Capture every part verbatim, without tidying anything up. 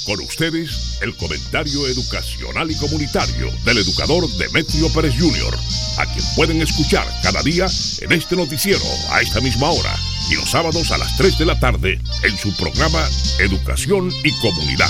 Con ustedes, el comentario educacional y comunitario del educador Demetrio Pérez junior, a quien pueden escuchar cada día en este noticiero a esta misma hora y los sábados a las tres de la tarde en su programa Educación y Comunidad.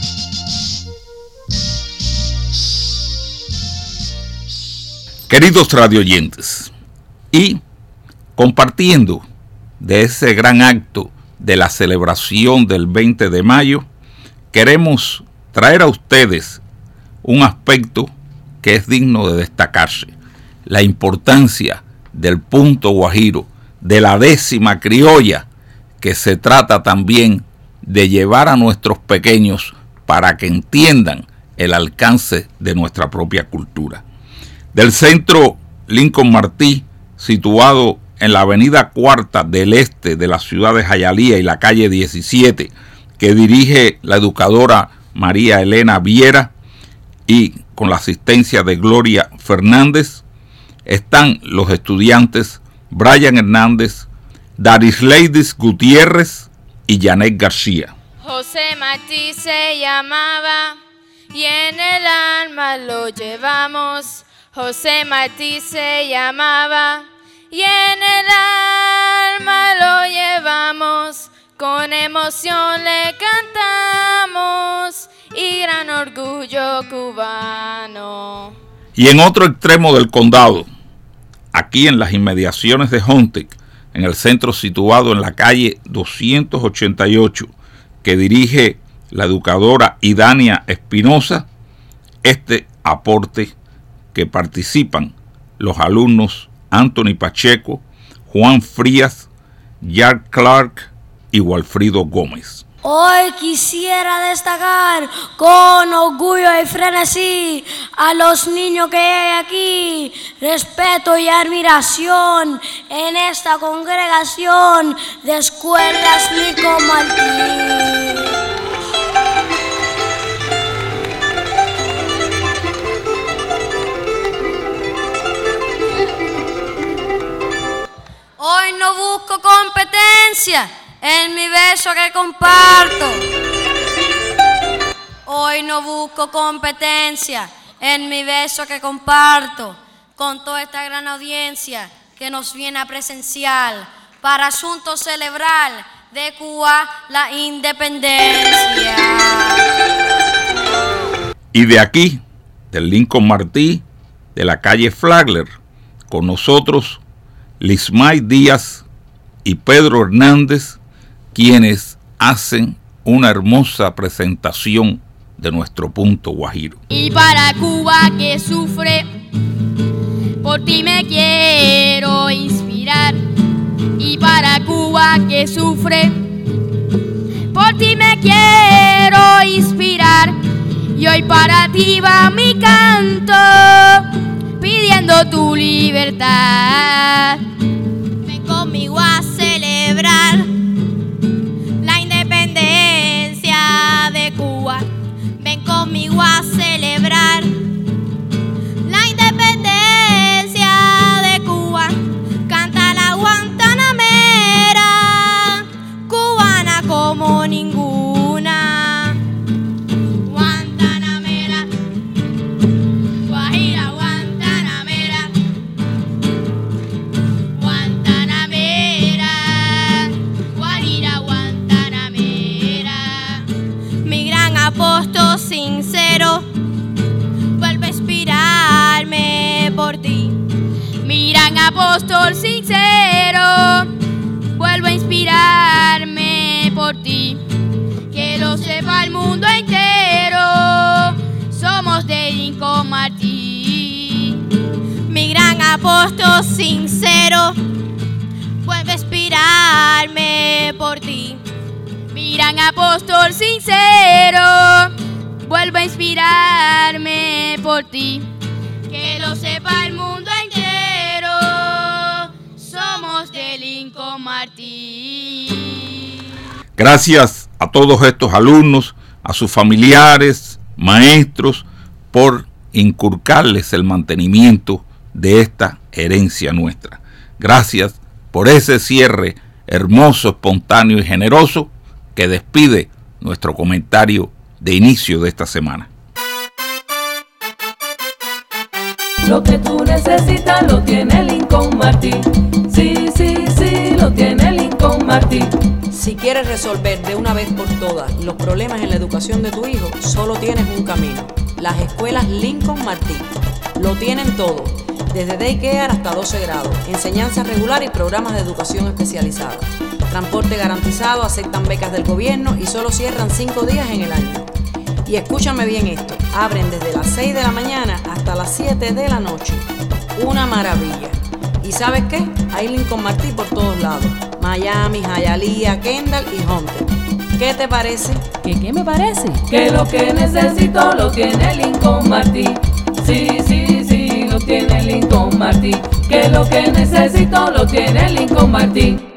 Queridos radioyentes, y compartiendo de ese gran acto de la celebración del veinte de mayo, queremos traer a ustedes un aspecto que es digno de destacarse: la importancia del punto guajiro, de la décima criolla, que se trata también de llevar a nuestros pequeños para que entiendan el alcance de nuestra propia cultura. Del centro Lincoln Martí, situado en la avenida Cuarta del Este de la ciudad de Jayalía y la calle diecisiete, que dirige la educadora María Elena Viera y con la asistencia de Gloria Fernández, están los estudiantes Brian Hernández, Darisleidis Gutiérrez y Janet García. José Martí se llamaba y en el alma lo llevamos. José Martí se llamaba y en el alma lo llevamos. Con emoción le cantamos y gran orgullo cubano. Y en otro extremo del condado, aquí en las inmediaciones de Hontec, en el centro situado en la calle doscientos ochenta y ocho, que dirige la educadora Idania Espinosa, este aporte que participan los alumnos Anthony Pacheco, Juan Frías, Jack Clark y Walfrido Gómez. Hoy quisiera destacar con orgullo y frenesí a los niños que hay aquí, respeto y admiración en esta congregación de Escuelas Lincoln Martí. Hoy no busco competencia en mi beso que comparto. Hoy no busco competencia en mi beso que comparto con toda esta gran audiencia que nos viene a presenciar para asunto celebrar de Cuba la independencia. Y de aquí, del Lincoln Martí, de la calle Flagler, con nosotros Lismay Díaz y Pedro Hernández, quienes hacen una hermosa presentación de nuestro punto guajiro. Y para Cuba que sufre, por ti me quiero inspirar. Y para Cuba que sufre, por ti me quiero inspirar. Y hoy para ti va mi canto, pidiendo tu libertad. Ven conmigo a celebrar la independencia de Cuba. Ven conmigo a celebrar la independencia de Cuba. Canta la guantanamera, cubana como ninguna. Guantanamera, Guajira, Guantanamera, Guantanamera, Guajira, Guantanamera. Mi gran apóstol sincero vuelve a inspirarme por ti. Mi gran apóstol sincero vuelve a inspirarme por ti. Que lo sepa el mundo entero, somos de Lincoln Martí. Mi gran apóstol sincero vuelve a inspirarme por ti. Mi gran apóstol sincero vuelve a inspirarme por ti. Que lo sepa el mundo entero, somos de Lincoln Martí. Gracias a todos estos alumnos, a sus familiares, maestros, por inculcarles el mantenimiento de esta herencia nuestra. Gracias por ese cierre hermoso, espontáneo y generoso que despide nuestro comentario de inicio de esta semana. Lo que tú necesitas lo tiene Lincoln Martin. Sí, sí, sí, lo tiene Lincoln Martin. Si quieres resolver de una vez por todas los problemas en la educación de tu hijo, solo tienes un camino: las escuelas Lincoln Martin. Lo tienen todo, desde daycare hasta doce grados, enseñanza regular y programas de educación especializada. Transporte garantizado, aceptan becas del gobierno y solo cierran cinco días en el año. Y escúchame bien esto, abren desde las seis de la mañana hasta las siete de la noche. Una maravilla. ¿Y sabes qué? Hay Lincoln Martin por todos lados: Miami, Hialeah, Kendall y Hunter. ¿Qué te parece? ¿Qué, qué me parece? Que lo que necesito lo tiene Lincoln Martin. Sí, sí, sí, lo tiene Lincoln Martin. Que lo que necesito lo tiene Lincoln Martin.